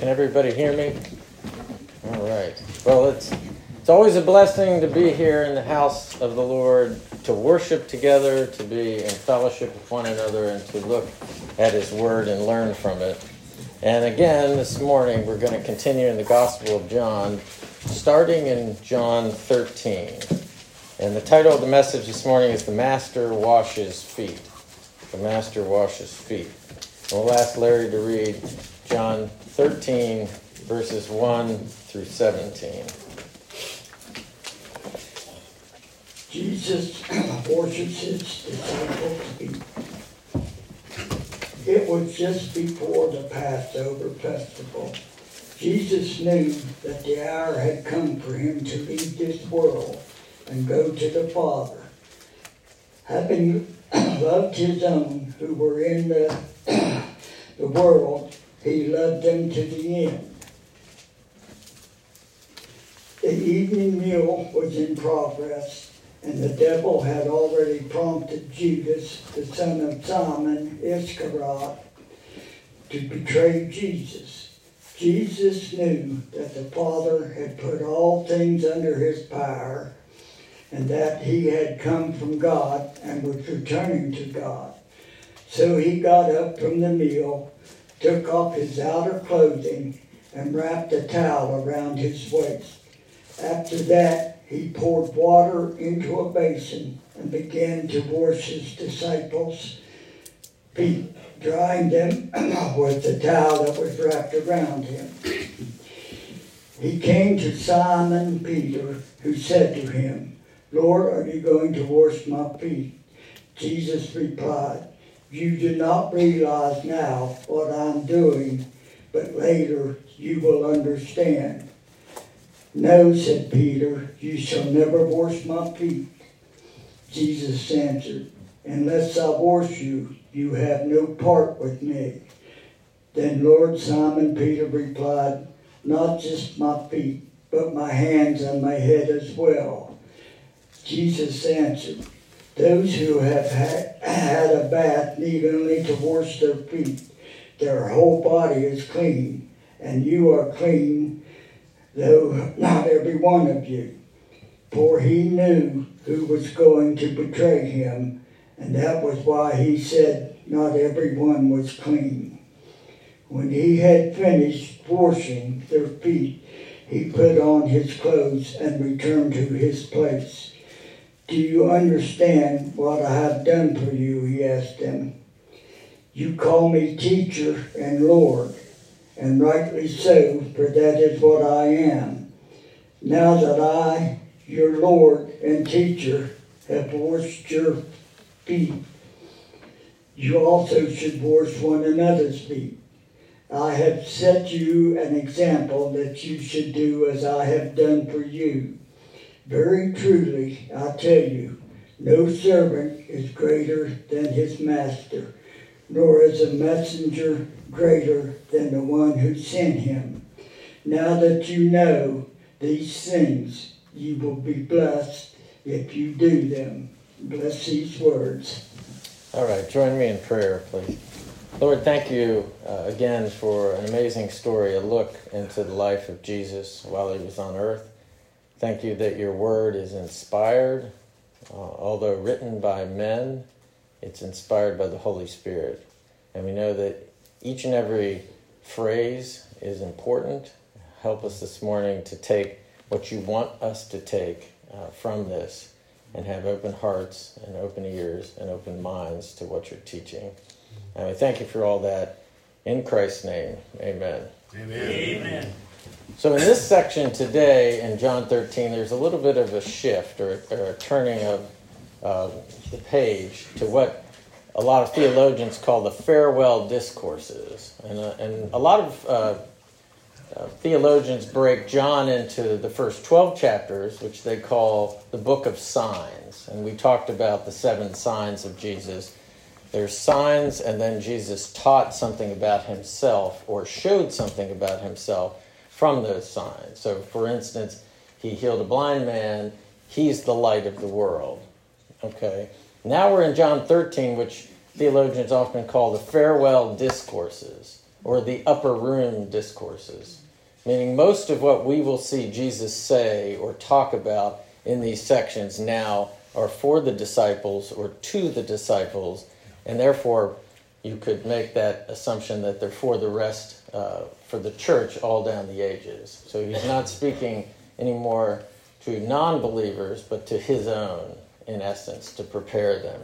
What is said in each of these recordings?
Can everybody hear me? All right. Well, it's always a blessing to be here in the house of the Lord, to worship together, to be in fellowship with one another, and to look at His Word and learn from it. And again, this morning, we're going to continue in the Gospel of John, starting in John 13. And the title of the message this morning is The Master Washes Feet. The Master Washes Feet. And we'll ask Larry to read John 13, verses 1 through 17. Jesus washes his disciples' feet. It was just before the Passover festival. Jesus knew that the hour had come for him to leave this world and go to the Father. Having loved his own who were in the world, he loved them to the end. The evening meal was in progress, and the devil had already prompted Judas, the son of Simon Iscariot, to betray Jesus. Jesus knew that the Father had put all things under his power, and that he had come from God and was returning to God. So he got up from the meal, took off his outer clothing, and wrapped a towel around his waist. After that, he poured water into a basin and began to wash his disciples' feet, drying them with the towel that was wrapped around him. He came to Simon Peter, who said to him, "Lord, are you going to wash my feet?" Jesus replied, "You do not realize now what I'm doing, but later you will understand." "No," said Peter, "you shall never wash my feet." Jesus answered, "Unless I wash you, you have no part with me." Then Lord Simon Peter replied, "Not just my feet, but my hands and my head as well." Jesus answered, "Those who have had a bath need only to wash their feet. Their whole body is clean, and you are clean, though not every one of you." For he knew who was going to betray him, and that was why he said not everyone was clean. When he had finished washing their feet, he put on his clothes and returned to his place. "Do you understand what I have done for you?" he asked them. "You call me teacher and Lord, and rightly so, for that is what I am. Now that I, your Lord and teacher, have washed your feet, you also should wash one another's feet. I have set you an example that you should do as I have done for you. Very truly, I tell you, no servant is greater than his master, nor is a messenger greater than the one who sent him. Now that you know these things, you will be blessed if you do them." Bless these words. All right, join me in prayer, please. Lord, thank you again for an amazing story, a look into the life of Jesus while he was on earth. Thank you that your word is inspired. Although written by men, it's inspired by the Holy Spirit. And we know that each and every phrase is important. Help us this morning to take what you want us to take from this and have open hearts and open ears and open minds to what you're teaching. And we thank you for all that. In Christ's name, amen. Amen. Amen. So in this section today in John 13, there's a little bit of a shift or a turning of the page to what a lot of theologians call the farewell discourses. And a lot of theologians break John into the first 12 chapters, which they call the book of signs. And we talked about the 7 signs of Jesus. There's signs, and then Jesus taught something about himself or showed something about himself from those signs. So, for instance, he healed a blind man. He's the light of the world. Okay. Now we're in John 13, which theologians often call the farewell discourses. or the upper room discourses. Meaning most of what we will see Jesus say or talk about in these sections now are for the disciples or to the disciples, and therefore you could make that assumption that they're for the rest, for the church all down the ages. So he's not speaking anymore to non-believers, but to his own, in essence, to prepare them.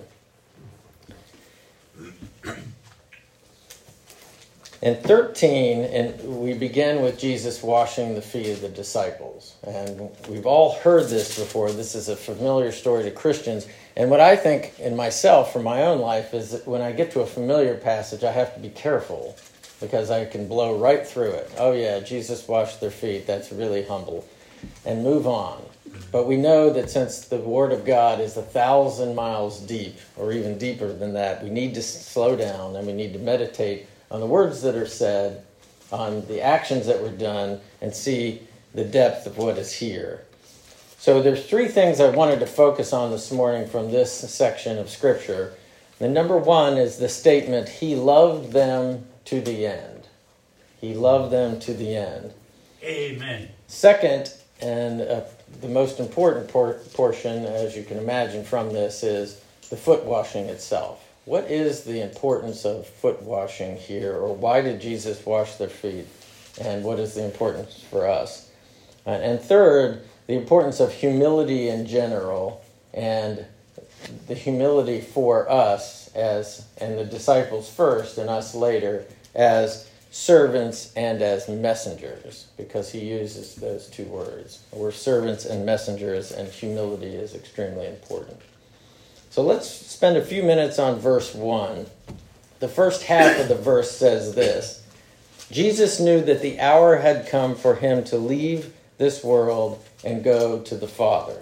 In 13, and we begin with Jesus washing the feet of the disciples. And we've all heard this before. This is a familiar story to Christians. And what I think in myself, from my own life, is that when I get to a familiar passage, I have to be careful because I can blow right through it. Oh yeah, Jesus washed their feet. That's really humble. And move on. But we know that since the Word of God is 1,000 miles deep, or even deeper than that, we need to slow down and we need to meditate on the words that are said, on the actions that were done, and see the depth of what is here. So there's three things I wanted to focus on this morning from this section of Scripture. And number one is the statement, He loved them to the end. He loved them to the end. Amen. Second, and the most important portion, as you can imagine from this, is the foot washing itself. What is the importance of foot washing here, or why did Jesus wash their feet, and what is the importance for us? And third, the importance of humility in general, and the humility for us and the disciples first and us later as servants and as messengers, because he uses those two words. We're servants and messengers, and humility is extremely important. So let's spend a few minutes on verse 1. The first half of the verse says this: Jesus knew that the hour had come for him to leave this world and go to the Father.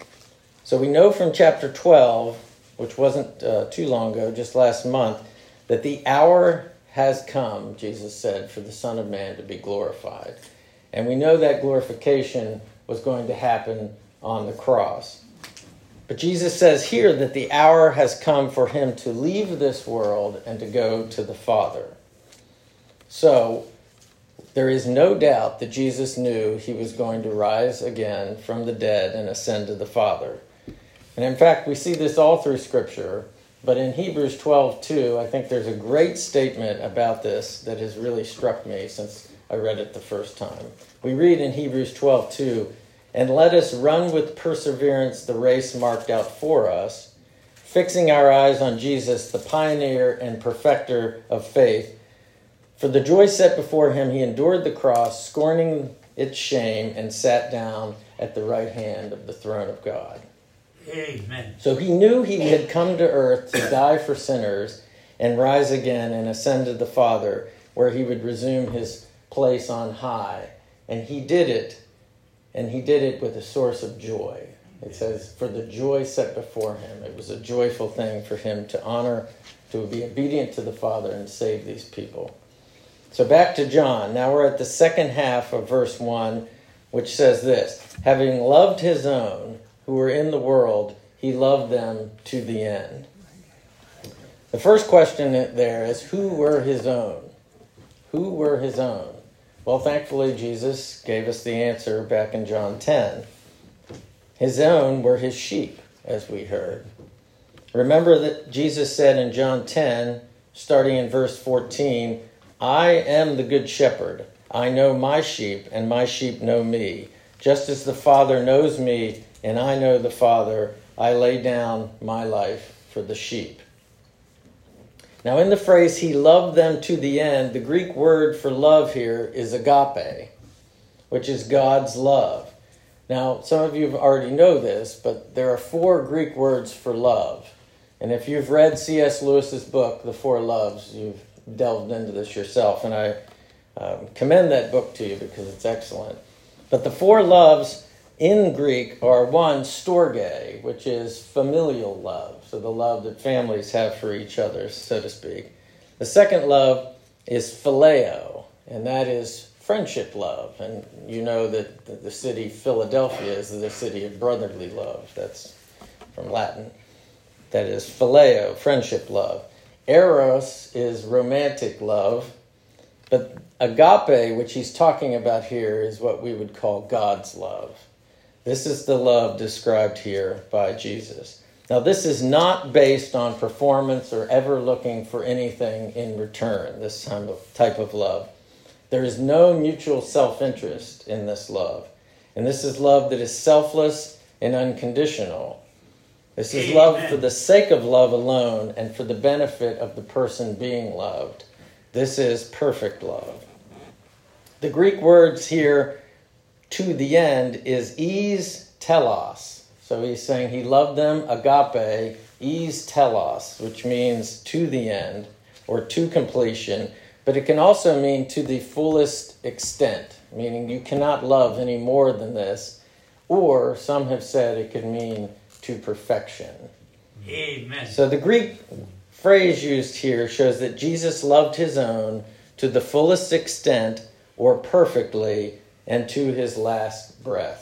So we know from chapter 12, which wasn't too long ago, just last month, that the hour has come, Jesus said, for the Son of Man to be glorified. And we know that glorification was going to happen on the cross. But Jesus says here that the hour has come for him to leave this world and to go to the Father. So there is no doubt that Jesus knew he was going to rise again from the dead and ascend to the Father. And in fact, we see this all through Scripture. But in Hebrews 12:2, I think there's a great statement about this that has really struck me since I read it the first time. We read in Hebrews 12:2, "And let us run with perseverance the race marked out for us, fixing our eyes on Jesus, the pioneer and perfecter of faith. For the joy set before him, he endured the cross, scorning its shame, and sat down at the right hand of the throne of God." Amen. So he knew he had come to earth to die for sinners and rise again and ascend to the Father, where he would resume his place on high. And he did it. And he did it with a source of joy. It says, for the joy set before him. It was a joyful thing for him to honor, to be obedient to the Father and save these people. So back to John. Now we're at the second half of verse 1, which says this: having loved his own who were in the world, he loved them to the end. The first question there is, who were his own? Who were his own? Well, thankfully, Jesus gave us the answer back in John 10. His own were his sheep, as we heard. Remember that Jesus said in John 10, starting in verse 14, "I am the good shepherd. I know my sheep, and my sheep know me. Just as the Father knows me, and I know the Father, I lay down my life for the sheep." Now, in the phrase, he loved them to the end, the Greek word for love here is agape, which is God's love. Now, some of you already know this, but there are 4 Greek words for love. And if you've read C.S. Lewis's book, The Four Loves, you've delved into this yourself, and I commend that book to you because it's excellent. But the 4 loves in Greek are 1, storge, which is familial love, so the love that families have for each other, so to speak. The second love is phileo, and that is friendship love. And you know that the city Philadelphia is the city of brotherly love. That's from Latin. That is phileo, friendship love. Eros is romantic love. But agape, which he's talking about here, is what we would call God's love. This is the love described here by Jesus. Now, this is not based on performance or ever looking for anything in return, this type of love. There is no mutual self-interest in this love. And this is love that is selfless and unconditional. This is love for the sake of love alone and for the benefit of the person being loved. This is perfect love. The Greek words here, to the end, is eis telos. So he's saying he loved them, agape, eis telos, which means to the end or to completion. But it can also mean to the fullest extent, meaning you cannot love any more than this. Or some have said it could mean to perfection. Amen. So the Greek phrase used here shows that Jesus loved his own to the fullest extent or perfectly and to his last breath.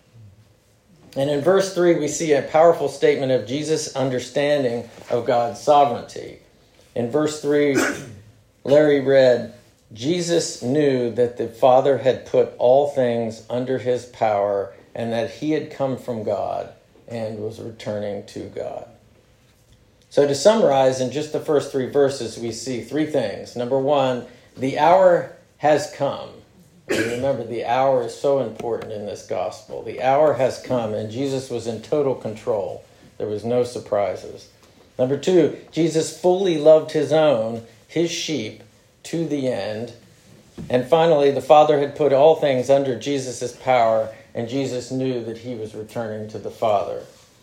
And in verse 3, we see a powerful statement of Jesus' understanding of God's sovereignty. In verse 3, Larry read, Jesus knew that the Father had put all things under his power and that he had come from God and was returning to God. So to summarize, in just the first 3 verses, we see 3 things. Number 1, the hour has come. And remember, the hour is so important in this gospel. The hour has come, and Jesus was in total control. There was no surprises. Number 2, Jesus fully loved his own, his sheep, to the end. And finally, the Father had put all things under Jesus' power, and Jesus knew that he was returning to the Father.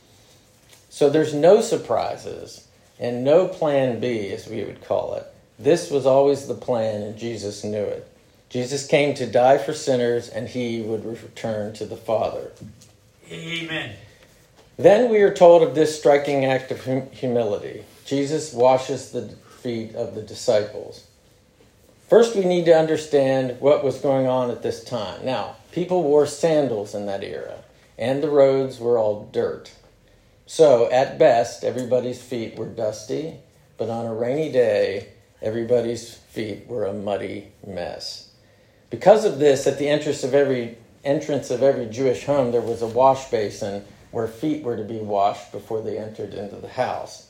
So there's no surprises and no plan B, as we would call it. This was always the plan, and Jesus knew it. Jesus came to die for sinners, and he would return to the Father. Amen. Then we are told of this striking act of humility. Jesus washes the feet of the disciples. First, we need to understand what was going on at this time. Now, people wore sandals in that era, and the roads were all dirt. So, at best, everybody's feet were dusty, but on a rainy day, everybody's feet were a muddy mess. Because of this, at the entrance of every Jewish home, there was a wash basin where feet were to be washed before they entered into the house.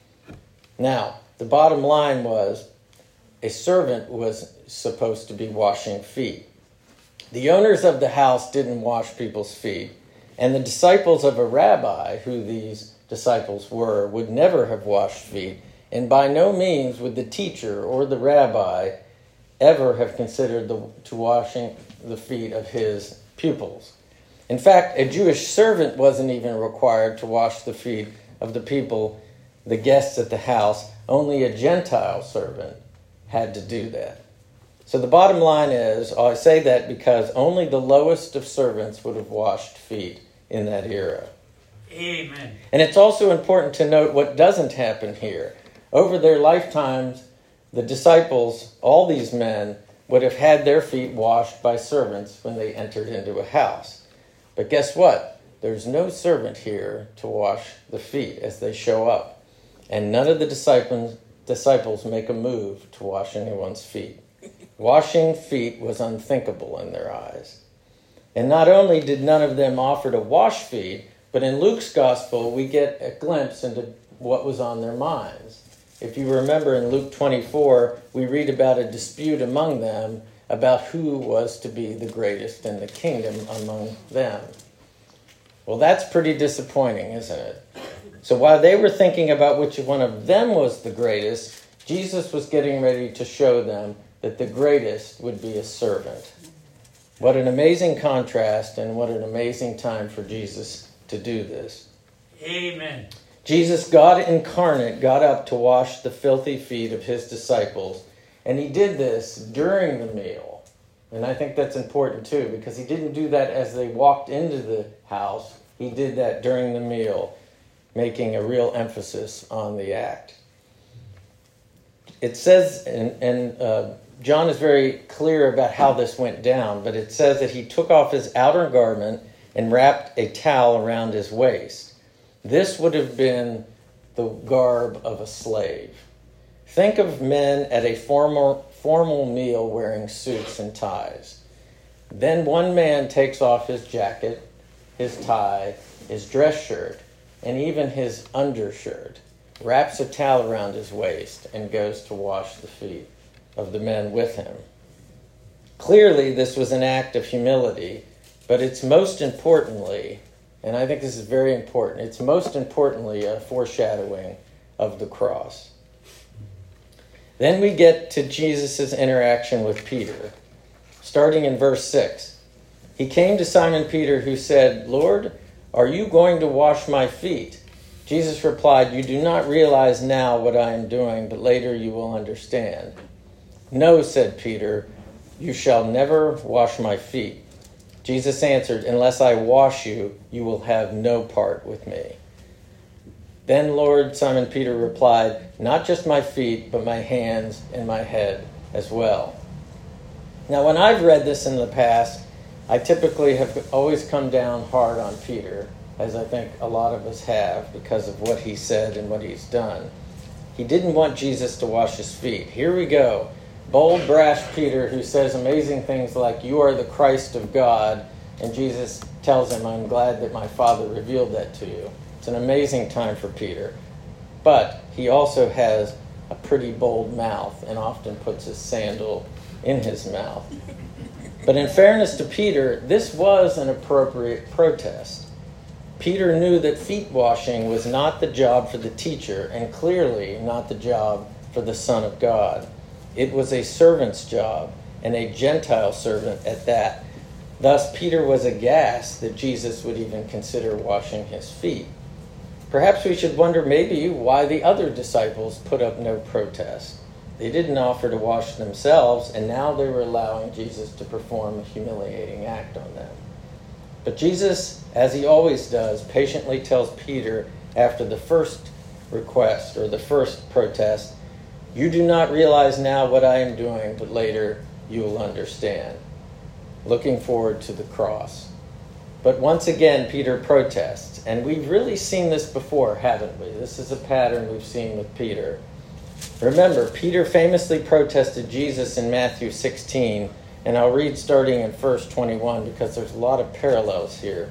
Now, the bottom line was a servant was supposed to be washing feet. The owners of the house didn't wash people's feet, and the disciples of a rabbi, who these disciples were, would never have washed feet, and by no means would the teacher or the rabbi ever have considered to washing the feet of his pupils. In fact, a Jewish servant wasn't even required to wash the feet of the people, the guests at the house. Only a Gentile servant had to do that. So the bottom line is, I say that because only the lowest of servants would have washed feet in that era. Amen. And it's also important to note what doesn't happen here. Over their lifetimes, the disciples, all these men, would have had their feet washed by servants when they entered into a house. But guess what? There's no servant here to wash the feet as they show up. And none of the disciples make a move to wash anyone's feet. Washing feet was unthinkable in their eyes. And not only did none of them offer to wash feet, but in Luke's gospel, we get a glimpse into what was on their minds. If you remember in Luke 24, we read about a dispute among them about who was to be the greatest in the kingdom among them. Well, that's pretty disappointing, isn't it? So while they were thinking about which one of them was the greatest, Jesus was getting ready to show them that the greatest would be a servant. What an amazing contrast, and what an amazing time for Jesus to do this. Amen. Jesus, God incarnate, got up to wash the filthy feet of his disciples, and he did this during the meal. And I think that's important too, because he didn't do that as they walked into the house. He did that during the meal, making a real emphasis on the act. It says, and John is very clear about how this went down, but it says that he took off his outer garment and wrapped a towel around his waist. This would have been the garb of a slave. Think of men at a formal formal meal wearing suits and ties. Then one man takes off his jacket, his tie, his dress shirt, and even his undershirt, wraps a towel around his waist, and goes to wash the feet of the men with him. Clearly, this was an act of humility, but it's most importantly, and I think this is very important, it's most importantly a foreshadowing of the cross. Then we get to Jesus' interaction with Peter, starting in verse 6. He came to Simon Peter, who said, "Lord, are you going to wash my feet?" Jesus replied, "You do not realize now what I am doing, but later you will understand." "No," said Peter, "you shall never wash my feet." Jesus answered, "Unless I wash you, you will have no part with me." "Then, Lord," Simon Peter replied, "not just my feet, but my hands and my head as well." Now, when I've read this in the past, I typically have always come down hard on Peter, as I think a lot of us have, because of what he said and what he's done. He didn't want Jesus to wash his feet. Here we go. Bold, brash Peter, who says amazing things like, "You are the Christ of God," and Jesus tells him, "I'm glad that my Father revealed that to you." It's an amazing time for Peter. But he also has a pretty bold mouth and often puts his sandal in his mouth. But in fairness to Peter, this was an appropriate protest. Peter knew that feet washing was not the job for the teacher, and clearly not the job for the Son of God. It was a servant's job, and a Gentile servant at that. Thus, Peter was aghast that Jesus would even consider washing his feet. Perhaps we should wonder maybe why the other disciples put up no protest. They didn't offer to wash themselves, and now they were allowing Jesus to perform a humiliating act on them. But Jesus, as he always does, patiently tells Peter after the first request or the first protest, "You do not realize now what I am doing, but later you will understand." Looking forward to the cross. But once again, Peter protests. And we've really seen this before, haven't we? This is a pattern we've seen with Peter. Remember, Peter famously protested Jesus in Matthew 16, and I'll read starting in verse 21 because there's a lot of parallels here.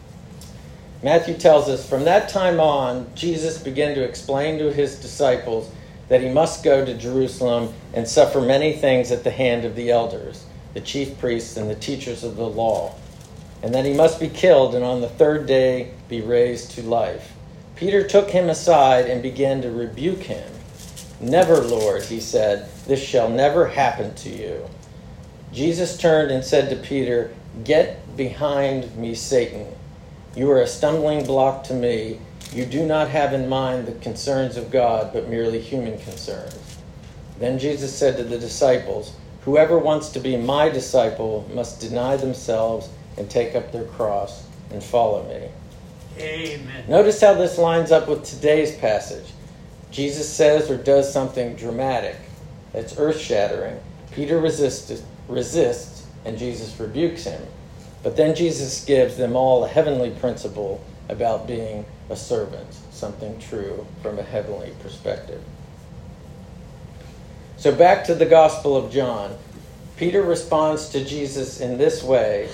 Matthew tells us, "From that time on, Jesus began to explain to his disciples that he must go to Jerusalem and suffer many things at the hand of the elders, the chief priests, and the teachers of the law, and that he must be killed and on the third day be raised to life." Peter took him aside and began to rebuke him. "Never, Lord," he said, "this shall never happen to you." Jesus turned and said to Peter, "Get behind me, Satan. You are a stumbling block to me. You do not have in mind the concerns of God, but merely human concerns." Then Jesus said to the disciples, "Whoever wants to be my disciple must deny themselves and take up their cross and follow me." Amen. Notice how this lines up with today's passage. Jesus says or does something dramatic. It's earth-shattering. Peter resists, and Jesus rebukes him. But then Jesus gives them all a heavenly principle about being a servant, something true from a heavenly perspective. So back to the Gospel of John. Peter responds to Jesus in this way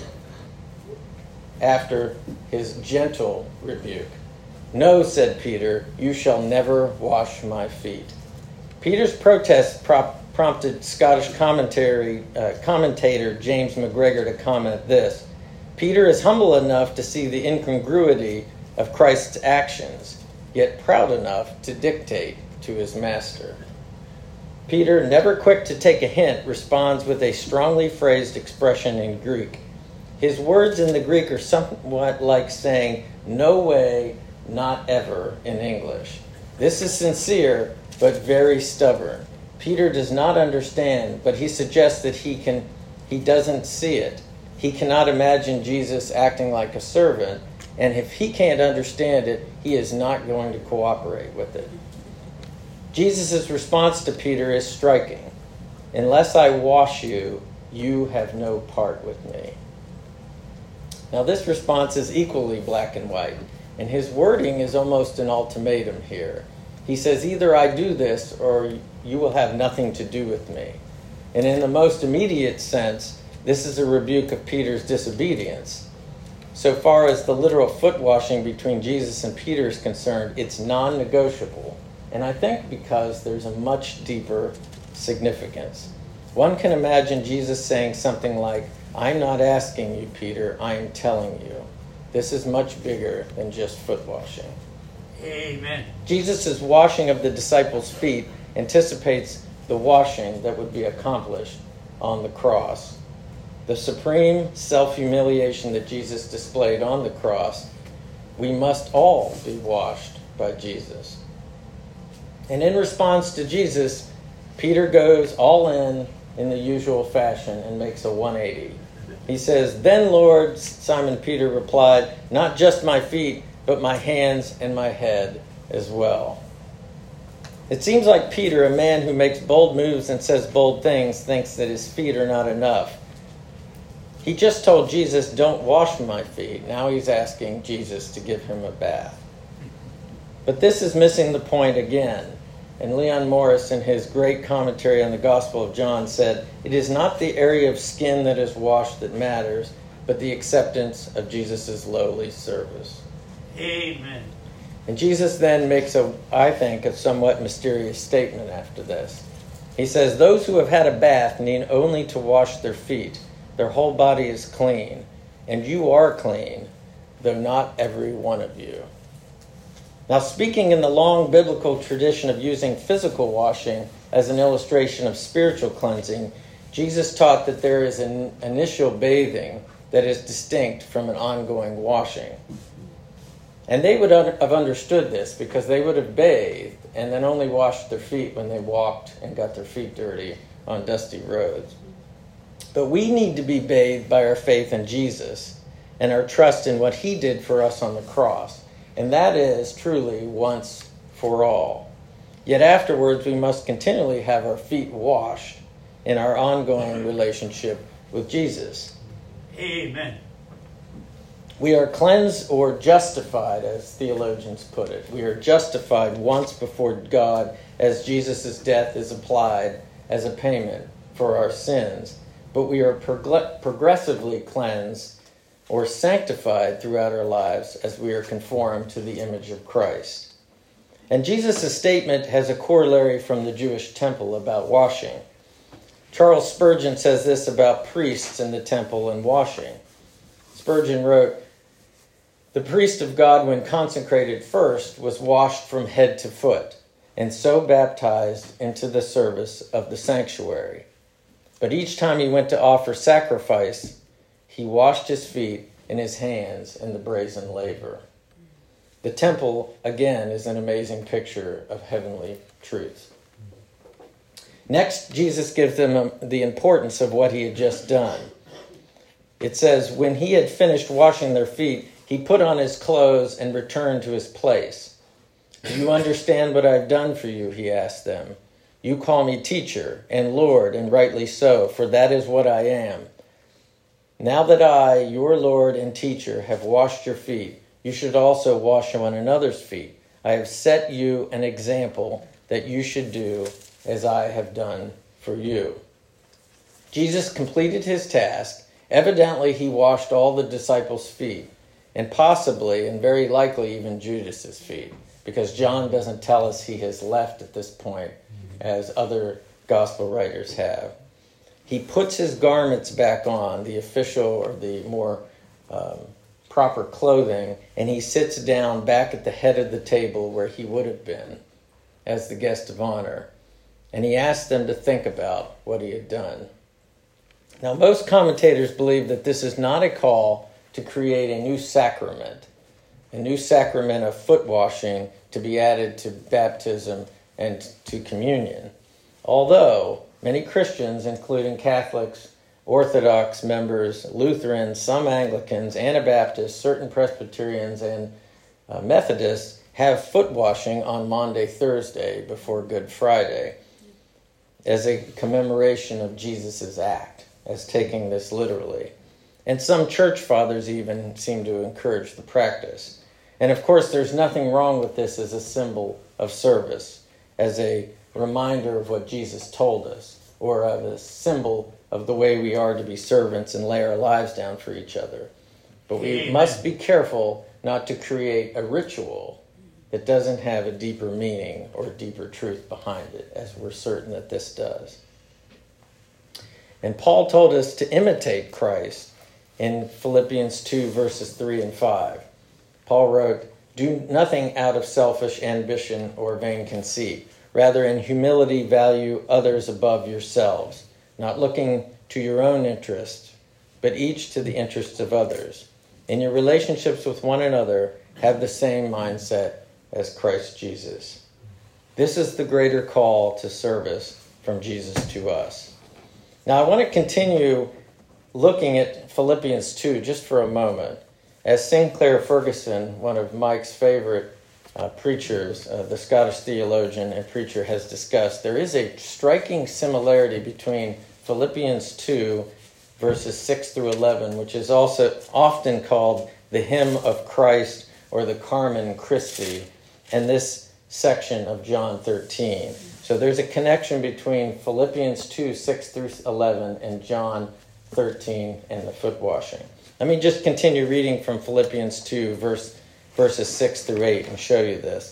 after his gentle rebuke. "No," said Peter, "you shall never wash my feet." Peter's protest prompted Scottish commentator James McGregor to comment this: "Peter is humble enough to see the incongruity of Christ's actions, yet proud enough to dictate to his master." Peter, never quick to take a hint, responds with a strongly phrased expression in Greek. His words in the Greek are somewhat like saying, "No way, not ever," in English. This is sincere, but very stubborn. Peter does not understand, but he suggests that he doesn't see it. He cannot imagine Jesus acting like a servant, and if he can't understand it, he is not going to cooperate with it. Jesus' response to Peter is striking. "Unless I wash you, you have no part with me." Now this response is equally black and white, and his wording is almost an ultimatum here. He says, either I do this or you will have nothing to do with me. And in the most immediate sense, this is a rebuke of Peter's disobedience. So far as the literal foot washing between Jesus and Peter is concerned, it's non-negotiable. And I think because there's a much deeper significance. One can imagine Jesus saying something like, I'm not asking you, Peter, I am telling you. This is much bigger than just foot washing. Amen. Jesus' washing of the disciples' feet anticipates the washing that would be accomplished on the cross. The supreme self-humiliation that Jesus displayed on the cross, we must all be washed by Jesus. And in response to Jesus, Peter goes all in the usual fashion and makes a 180. He says, Then, Lord, Simon Peter replied, not just my feet, but my hands and my head as well. It seems like Peter, a man who makes bold moves and says bold things, thinks that his feet are not enough. He just told Jesus, don't wash my feet. Now he's asking Jesus to give him a bath. But this is missing the point again. And Leon Morris, in his great commentary on the Gospel of John, said, it is not the area of skin that is washed that matters, but the acceptance of Jesus' lowly service. Amen. And Jesus then makes, I think, a somewhat mysterious statement after this. He says, those who have had a bath need only to wash their feet. Their whole body is clean, and you are clean, though not every one of you. Now, speaking in the long biblical tradition of using physical washing as an illustration of spiritual cleansing, Jesus taught that there is an initial bathing that is distinct from an ongoing washing. And they would have understood this because they would have bathed and then only washed their feet when they walked and got their feet dirty on dusty roads. But we need to be bathed by our faith in Jesus and our trust in what he did for us on the cross. And that is truly once for all. Yet afterwards, we must continually have our feet washed in our ongoing relationship with Jesus. Amen. We are cleansed or justified, as theologians put it. We are justified once before God as Jesus' death is applied as a payment for our sins. But we are progressively cleansed or sanctified throughout our lives as we are conformed to the image of Christ. And Jesus' statement has a corollary from the Jewish temple about washing. Charles Spurgeon says this about priests in the temple and washing. Spurgeon wrote, the priest of God, when consecrated first, was washed from head to foot, and so baptized into the service of the sanctuary. But each time he went to offer sacrifice, he washed his feet and his hands in the brazen laver. The temple, again, is an amazing picture of heavenly truth. Next, Jesus gives them the importance of what he had just done. It says, when he had finished washing their feet, he put on his clothes and returned to his place. Do you understand what I've done for you? He asked them. You call me teacher and Lord, and rightly so, for that is what I am. Now that I, your Lord and teacher, have washed your feet, you should also wash one another's feet. I have set you an example that you should do as I have done for you. Jesus completed his task. Evidently, he washed all the disciples' feet, and possibly, and very likely, even Judas's feet, because John doesn't tell us he has left at this point, as other gospel writers have. He puts his garments back on, the official or the more proper clothing, and he sits down back at the head of the table where he would have been as the guest of honor. And he asked them to think about what he had done. Now, most commentators believe that this is not a call to create a new sacrament of foot washing to be added to baptism and to communion. Although many Christians, including Catholics, Orthodox members, Lutherans, some Anglicans, Anabaptists, certain Presbyterians, and Methodists have foot washing on Maundy Thursday before Good Friday as a commemoration of Jesus' act, as taking this literally. And some church fathers even seem to encourage the practice. And of course, there's nothing wrong with this as a symbol of service, as a reminder of what Jesus told us, or of a symbol of the way we are to be servants and lay our lives down for each other. But we Amen. must be careful not to create a ritual that doesn't have a deeper meaning or deeper truth behind it, as we're certain that this does. And Paul told us to imitate Christ in Philippians 2, verses 3 and 5. Paul wrote, "Do nothing out of selfish ambition or vain conceit. Rather, in humility, value others above yourselves, not looking to your own interest, but each to the interests of others. In your relationships with one another, have the same mindset as Christ Jesus." This is the greater call to service from Jesus to us. Now, I want to continue looking at Philippians 2 just for a moment. As Sinclair Ferguson, one of Mike's favorite preachers, the Scottish theologian and preacher, has discussed, there is a striking similarity between Philippians 2, verses 6 through 11, which is also often called the hymn of Christ or the Carmen Christi, and this section of John 13. So there's a connection between Philippians 2, 6 through 11 and John 13 and the foot washing. Let me just continue reading from Philippians 2, verses 6 through 8 and show you this.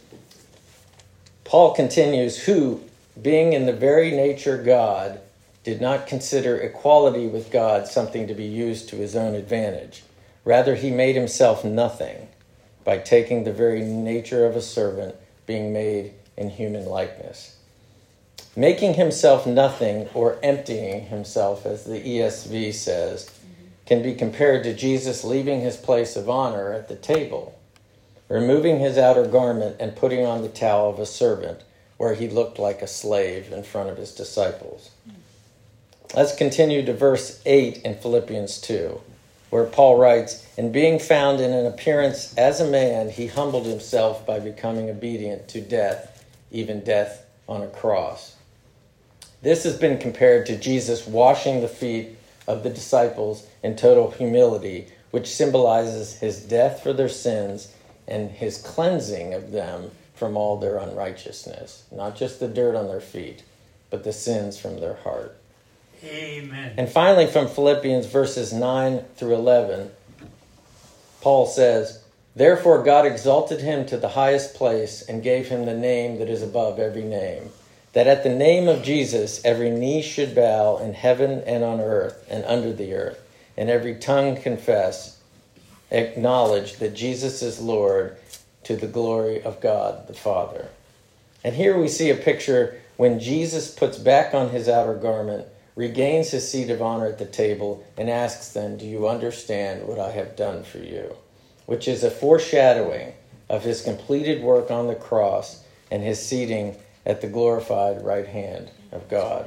Paul continues, "Who, being in the very nature God, did not consider equality with God something to be used to his own advantage. Rather, he made himself nothing by taking the very nature of a servant, being made in human likeness." Making himself nothing, or emptying himself, as the ESV says, can be compared to Jesus leaving his place of honor at the table, removing his outer garment and putting on the towel of a servant, where he looked like a slave in front of his disciples. Let's continue to verse 8 in Philippians 2, where Paul writes, "And being found in an appearance as a man, he humbled himself by becoming obedient to death, even death on a cross." This has been compared to Jesus washing the feet of the disciples in total humility, which symbolizes his death for their sins and his cleansing of them from all their unrighteousness. Not just the dirt on their feet, but the sins from their heart. Amen. And finally, from Philippians verses 9 through 11, Paul says, "Therefore God exalted him to the highest place and gave him the name that is above every name, that at the name of Jesus every knee should bow in heaven and on earth and under the earth, and every tongue confess, acknowledge that Jesus is Lord, to the glory of God the Father." And here we see a picture when Jesus puts back on his outer garment, regains his seat of honor at the table, and asks them, "Do you understand what I have done for you?" Which is a foreshadowing of his completed work on the cross and his seating at the glorified right hand of God.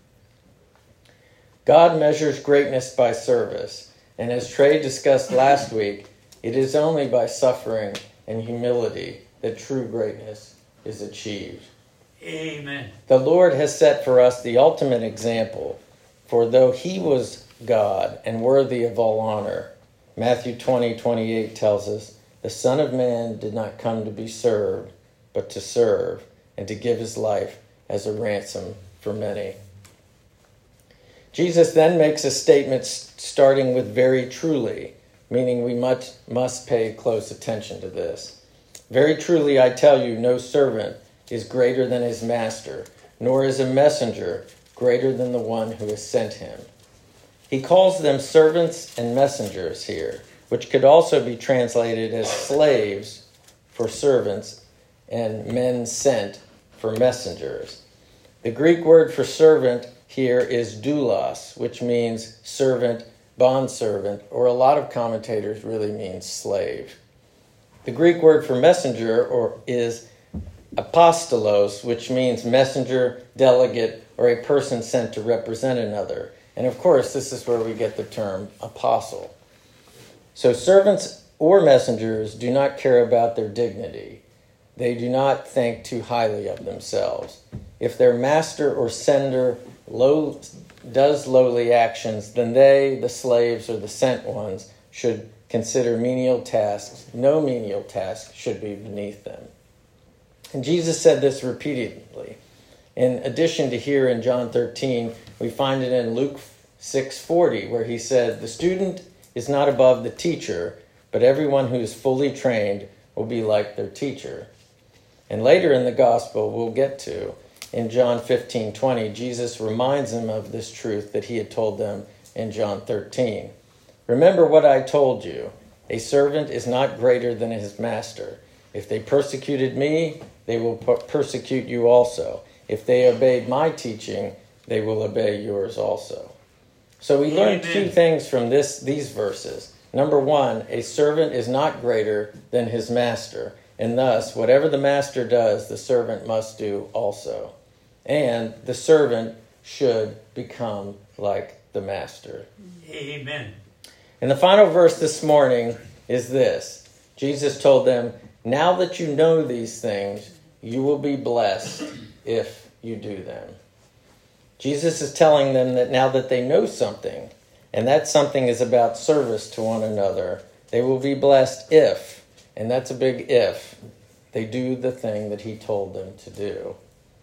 God measures greatness by service, and as Trey discussed last week, it is only by suffering and humility that true greatness is achieved. Amen. The Lord has set for us the ultimate example, for though he was God and worthy of all honor, Matthew 20:28 tells us, "The Son of Man did not come to be served, but to serve, and to give his life as a ransom for many." Jesus then makes a statement starting with "very truly," meaning we must pay close attention to this. "Very truly I tell you, no servant is greater than his master, nor is a messenger greater than the one who has sent him." He calls them servants and messengers here, which could also be translated as slaves for servants and men sent for messengers. The Greek word for servant here is doulos, which means servant, bondservant, or a lot of commentators really means slave. The Greek word for messenger is apostolos, which means messenger, delegate, or a person sent to represent another. And of course, this is where we get the term apostle. So servants or messengers do not care about their dignity. They do not think too highly of themselves. If their master or sender does lowly actions, then they, the slaves or the sent ones, should consider menial tasks. No menial task should be beneath them. And Jesus said this repeatedly. In addition to here in John 13, we find it in Luke 6:40, where he said, "The student is not above the teacher, but everyone who is fully trained will be like their teacher." And later in the gospel, we'll get to, in John 15:20, Jesus reminds them of this truth that he had told them in John 13. "Remember what I told you. A servant is not greater than his master. If they persecuted me, they will persecute you also. If they obeyed my teaching, they will obey yours also." So we learn two things from these verses. Number one, a servant is not greater than his master, and thus, whatever the master does, the servant must do also. And the servant should become like the master. Amen. And the final verse this morning is this. Jesus told them, "Now that you know these things, you will be blessed if you do them." Jesus is telling them that now that they know something, and that something is about service to one another, they will be blessed if, and that's a big if, they do the thing that he told them to do.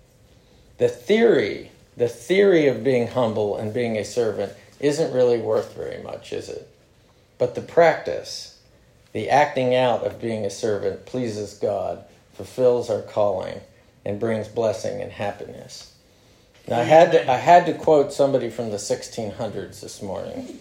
The theory of being humble and being a servant isn't really worth very much, is it? But the practice, the acting out of being a servant pleases God, fulfills our calling, and brings blessing and happiness. Now, I had to quote somebody from the 1600s this morning.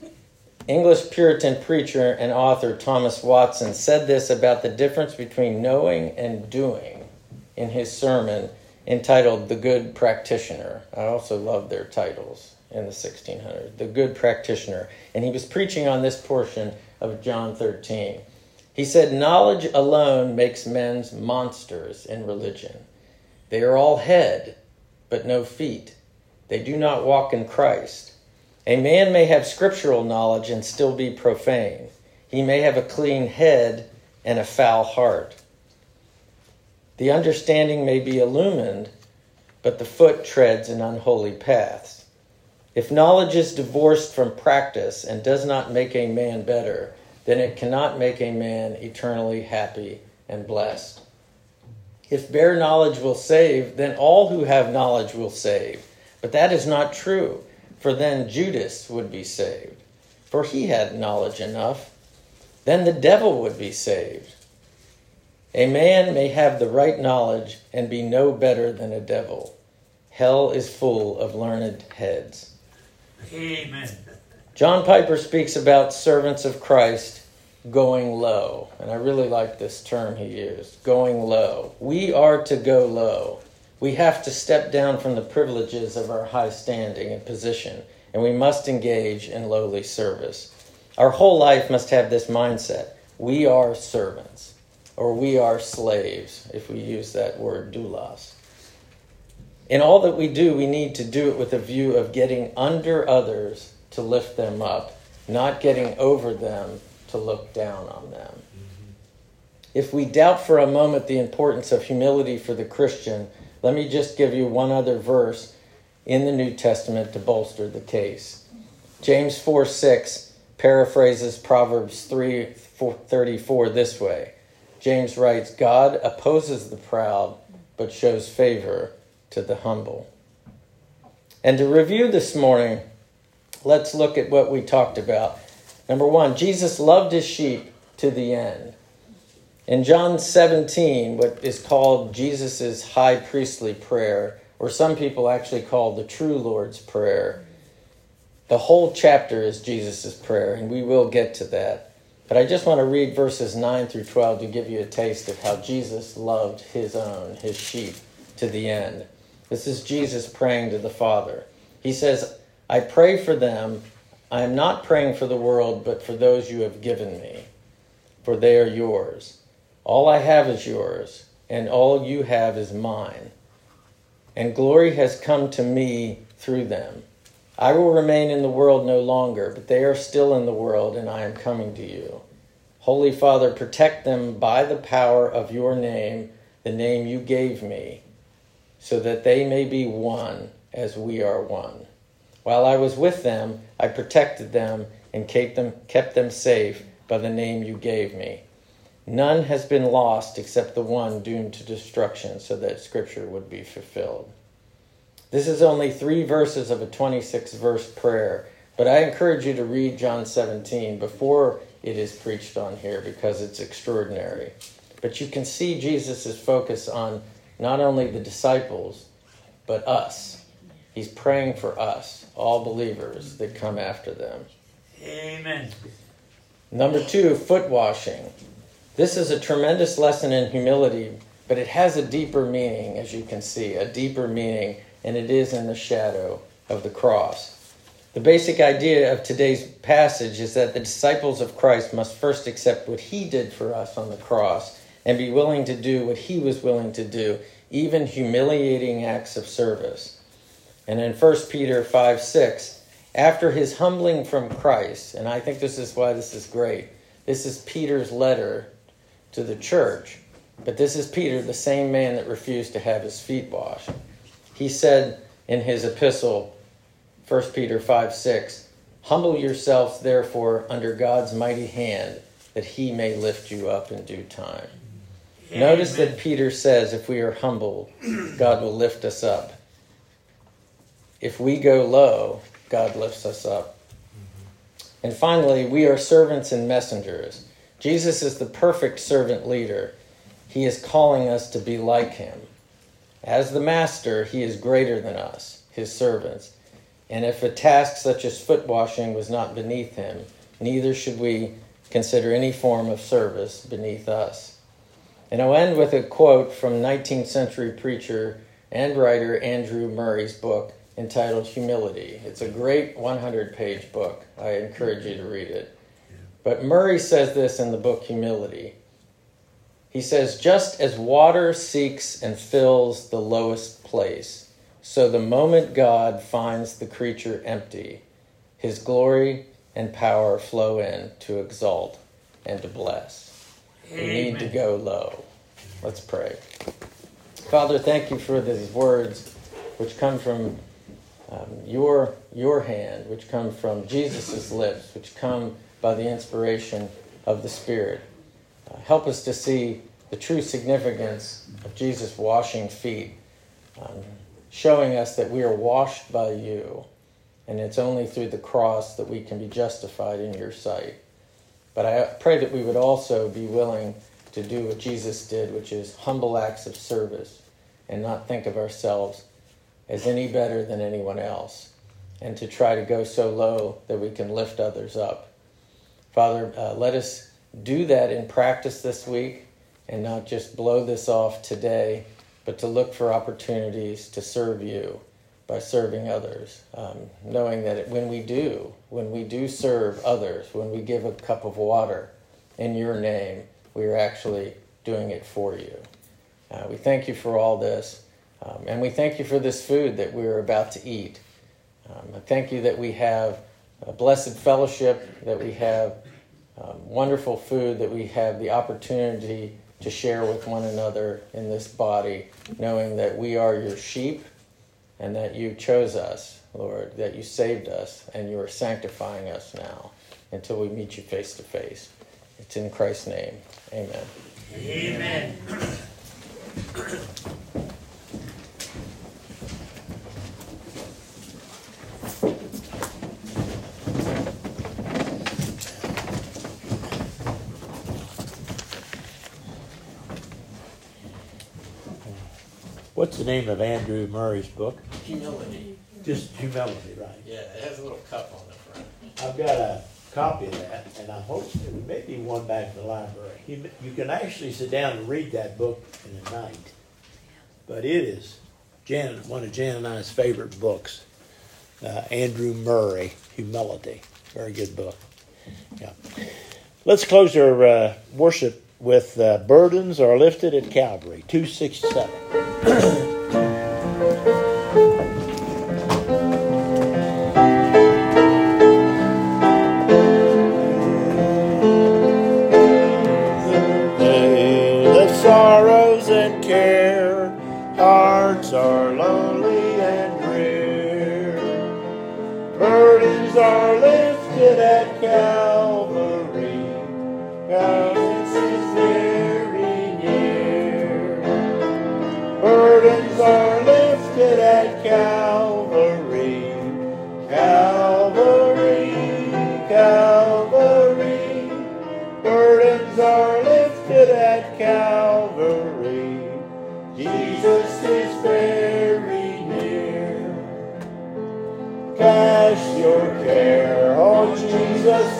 English Puritan preacher and author Thomas Watson said this about the difference between knowing and doing in his sermon entitled The Good Practitioner. I also love their titles in the 1600s. The Good Practitioner. And he was preaching on this portion of John 13. He said, "Knowledge alone makes men monsters in religion. They are all head, but no feet. They do not walk in Christ. A man may have scriptural knowledge and still be profane. He may have a clean head and a foul heart. The understanding may be illumined, but the foot treads in unholy paths. If knowledge is divorced from practice and does not make a man better, then it cannot make a man eternally happy and blessed. If bare knowledge will save, then all who have knowledge will save. But that is not true, for then Judas would be saved, for he had knowledge enough. Then the devil would be saved. A man may have the right knowledge and be no better than a devil. Hell is full of learned heads." Amen. John Piper speaks about servants of Christ going low. And I really like this term he used, going low. We are to go low. We have to step down from the privileges of our high standing and position, and we must engage in lowly service. Our whole life must have this mindset. We are servants, or we are slaves, if we use that word doulos. In all that we do, we need to do it with a view of getting under others to lift them up, not getting over them to look down on them. If we doubt for a moment the importance of humility for the Christian, let me just give you one other verse in the New Testament to bolster the case. James 4:6 paraphrases Proverbs 3:34 this way. James writes, "God opposes the proud, but shows favor to the humble." And to review this morning, let's look at what we talked about. Number one, Jesus loved his sheep to the end. In John 17, what is called Jesus' high priestly prayer, or some people actually call the true Lord's Prayer, the whole chapter is Jesus' prayer, and we will get to that. But I just want to read verses 9 through 12 to give you a taste of how Jesus loved his sheep, to the end. This is Jesus praying to the Father. He says, "I pray for them. I am not praying for the world, but for those you have given me, for they are yours. All I have is yours, and all you have is mine. And glory has come to me through them. I will remain in the world no longer, but they are still in the world, and I am coming to you. Holy Father, protect them by the power of your name, the name you gave me, so that they may be one as we are one. While I was with them, I protected them and kept them safe by the name you gave me. None has been lost except the one doomed to destruction, so that Scripture would be fulfilled." This is only 3 verses of a 26-verse prayer, but I encourage you to read John 17 before it is preached on here because it's extraordinary. But you can see Jesus' focus on not only the disciples, but us. He's praying for us, all believers that come after them. Amen. Number 2, foot washing. This is a tremendous lesson in humility, but it has a deeper meaning, as you can see, a deeper meaning, and it is in the shadow of the cross. The basic idea of today's passage is that the disciples of Christ must first accept what he did for us on the cross and be willing to do what he was willing to do, even humiliating acts of service. And in 1 Peter 5:6, after his humbling from Christ, and I think this is why this is great, this is Peter's letter to the church, but this is Peter, the same man that refused to have his feet washed. He said in his epistle, 1 Peter 5:6, humble yourselves, therefore, under God's mighty hand, that he may lift you up in due time. Amen. Notice that Peter says if we are humble, God will lift us up. If we go low, God lifts us up. And finally, we are servants and messengers. Jesus is the perfect servant leader. He is calling us to be like him. As the master, he is greater than us, his servants. And if a task such as foot washing was not beneath him, neither should we consider any form of service beneath us. And I'll end with a quote from 19th century preacher and writer Andrew Murray's book entitled Humility. It's a great 100-page book. I encourage you to read it. But Murray says this in the book Humility. He says, just as water seeks and fills the lowest place, so the moment God finds the creature empty, his glory and power flow in to exalt and to bless. Amen. We need to go low. Let's pray. Father, thank you for these words which come from your hand, which come from Jesus' lips, which come by the inspiration of the Spirit. Help us to see the true significance of Jesus washing feet, showing us that we are washed by you, and it's only through the cross that we can be justified in your sight. But I pray that we would also be willing to do what Jesus did, which is humble acts of service, and not think of ourselves as any better than anyone else, and to try to go so low that we can lift others up. Father, let us do that in practice this week, and not just blow this off today, but to look for opportunities to serve you by serving others, knowing that when we do serve others, when we give a cup of water in your name, we are actually doing it for you. We thank you for all this, and we thank you for this food that we're about to eat. I thank you that we have a blessed fellowship, that we have wonderful food, that we have the opportunity to share with one another in this body, knowing that we are your sheep and that you chose us, Lord, that you saved us and you are sanctifying us now until we meet you face to face. It's in Christ's name. Amen. Amen. What's the name of Andrew Murray's book? Humility. Just Humility, right? Yeah, it has a little cup on the front. I've got a copy of that, and I hope there may be one back in the library. You can actually sit down and read that book in a night. But it is one of Jan and I's favorite books. Andrew Murray, Humility. Very good book. Yeah. Let's close our worship with Burdens Are Lifted at Calvary, 267. Sorrows and care, hearts are lonely and drear. Burdens are lifted at Calvary, Jesus is very near. Burdens are lifted at Calvary.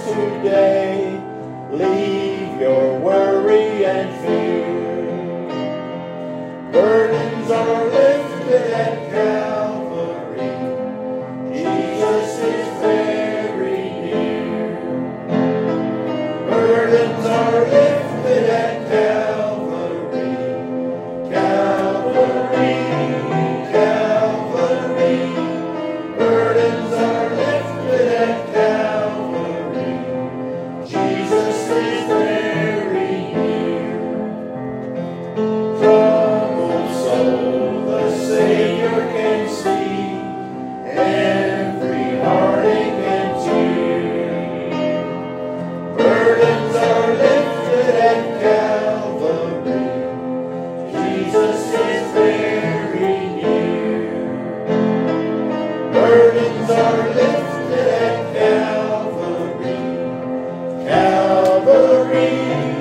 today. Leave your worry and fear. Burdens are lifted at Calvary. Jesus is very near. Burdens are lifted at Calvary. Calvary, Calvary. Burdens are lifted at Calvary. Jesus is very near. Troubled soul, the Savior can see every heartache and tear. Burdens are lifted at Calvary. Jesus is very near. Burdens are lifted at Calvary. Calvary,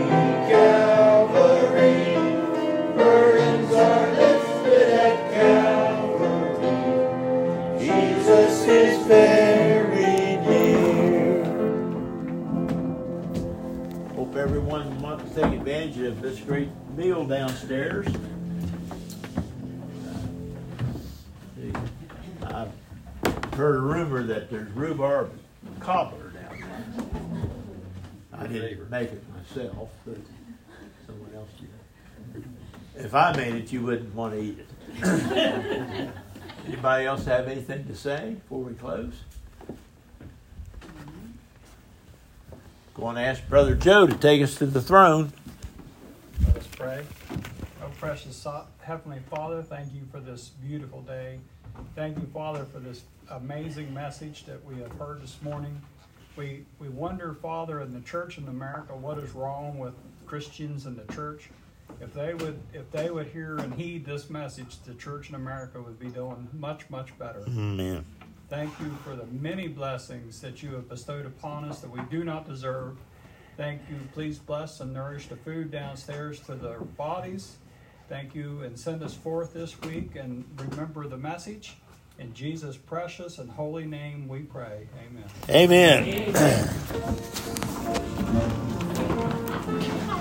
Calvary. Burdens are lifted at Calvary. Jesus is very near. Hope everyone wants to take advantage of this great meal downstairs. I've heard a rumor that there's rhubarb cobbler down there. I didn't make it myself, but someone else did. If I made it, you wouldn't want to eat it. Anybody else have anything to say before we close? Going to ask Brother Joe to take us to the throne. Let us pray. Oh, precious Heavenly Father, thank you for this beautiful day. Thank you, Father, for this amazing message that we have heard this morning. We wonder, Father, in the church in America, what is wrong with Christians in the church. If they would hear and heed this message, the church in America would be doing much, much better. Amen. Thank you for the many blessings that you have bestowed upon us that we do not deserve. Thank you. Please bless and nourish the food downstairs to their bodies. Thank you, and send us forth this week and remember the message. In Jesus' precious and holy name we pray. Amen. Amen. Amen.